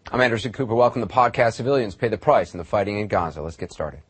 I'm Anderson Cooper. Welcome to the podcast. Civilians pay the price in the fighting in Gaza. Let's get started.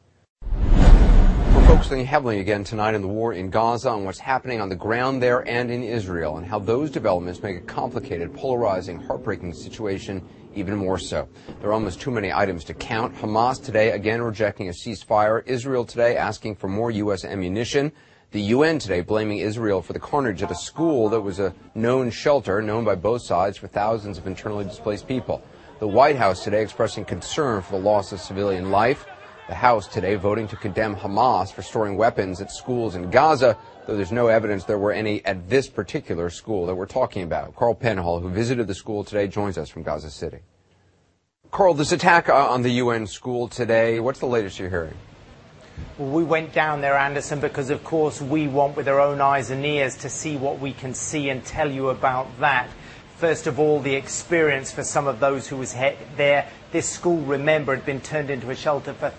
We're focusing heavily again tonight on the war in Gaza, on what's happening on the ground there and in Israel, and how those developments make a complicated, polarizing, heartbreaking situation even more so. There are almost too many items to count. Hamas today again rejecting a ceasefire. Israel today asking for more U.S. ammunition. The UN today blaming Israel for the carnage at a school that was a known shelter, known by both sides, for thousands of internally displaced people. The White House today expressing concern for the loss of civilian life. The House today voting to condemn Hamas for storing weapons at schools in Gaza, though there's no evidence there were any at this particular school that we're talking about. Carl Penhall, who visited the school today, joins us from Gaza City. Carl, this attack on the UN school today, what's the latest you're hearing? Well, we went down there, Anderson, because, of course, we want with our own eyes and ears to see what we can see and tell you about that. First of all, the experience for some of those who was there. This school, remember, had been turned into a shelter for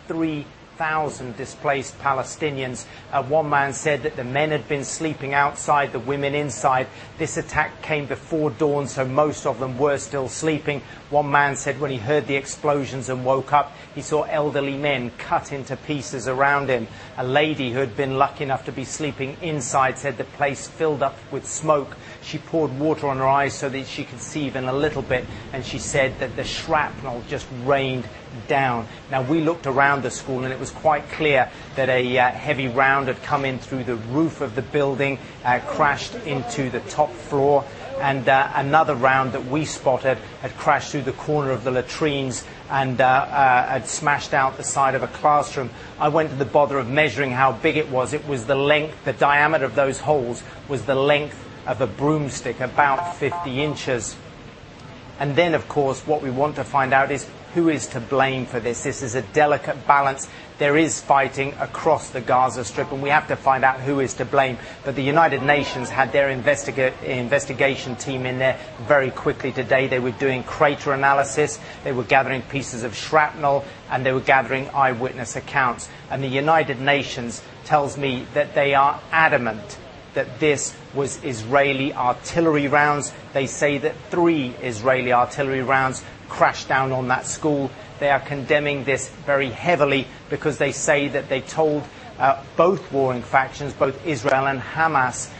3,000 displaced Palestinians. One man said that the men had been sleeping outside, the women inside. This attack came before dawn, so most of them were still sleeping. One man said when he heard the explosions and woke up, he saw elderly men cut into pieces around him. A lady who had been lucky enough to be sleeping inside said the place filled up with smoke. She poured water on her eyes so that she could see even a little bit, and she said that the shrapnel just rained down. Now, we looked around the school and it was quite clear that a heavy round had come in through the roof of the building, crashed into the top floor, and another round that we spotted had crashed through the corner of the latrines and had smashed out the side of a classroom. I went to the bother of measuring how big it was. It was the length, the diameter of those holes was the length of a broomstick, about 50 inches. And then, of course, what we want to find out is who is to blame for this. This is a delicate balance. There is fighting across the Gaza Strip, and we have to find out who is to blame. But the United Nations had their investigation team in there very quickly today. They were doing crater analysis, they were gathering pieces of shrapnel, and they were gathering eyewitness accounts. And the United Nations tells me that they are adamant that this was Israeli artillery rounds. They say that 3 Israeli artillery rounds crashed down on that school. They are condemning this very heavily because they say that they told both warring factions, both Israel and Hamas,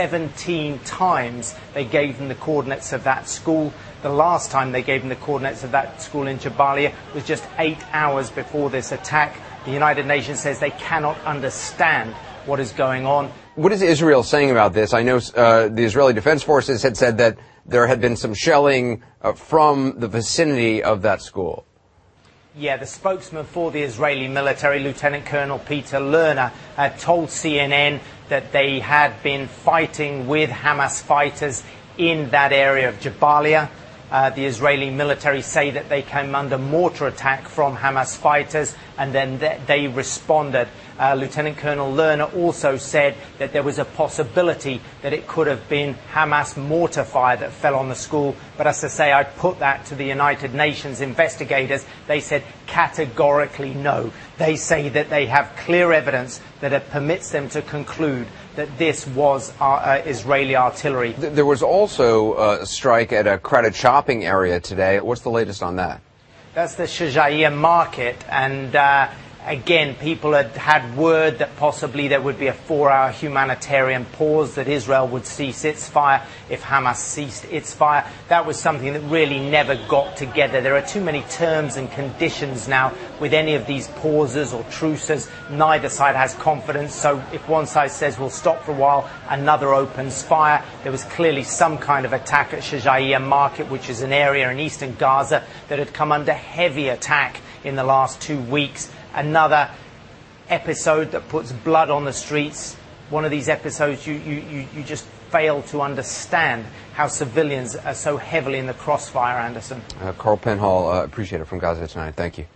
17 times they gave them the coordinates of that school. The last time they gave them the coordinates of that school in Jabalia was just 8 hours before this attack. The United Nations says they cannot understand what is going on. What is Israel saying about this? I know the Israeli Defense Forces had said that there had been some shelling from the vicinity of that school. Yeah, the spokesman for the Israeli military, Lieutenant Colonel Peter Lerner, told CNN that they had been fighting with Hamas fighters in that area of Jabalia. The Israeli military say that they came under mortar attack from Hamas fighters, and then they responded. Lieutenant Colonel Lerner also said that there was a possibility that it could have been Hamas mortar fire that fell on the school. But as I say, I put that to the United Nations investigators. They said categorically no. They say that they have clear evidence that it permits them to conclude that this was Israeli artillery. There was also a strike at a crowded shopping area today. What's the latest on that? That's the Shajaiya market, and again, people had word that possibly there would be a 4-hour humanitarian pause, that Israel would cease its fire if Hamas ceased its fire. That was something that really never got together. There are too many terms and conditions now with any of these pauses or truces. Neither side has confidence, so if one side says we'll stop for a while, another opens fire. There was clearly some kind of attack at Shajaiya market, which is an area in eastern Gaza that had come under heavy attack in the last 2 weeks. Another episode that puts blood on the streets. One of these episodes you just fail to understand how civilians are so heavily in the crossfire, Anderson. Carl Penhall, appreciate it from Gaza tonight. Thank you.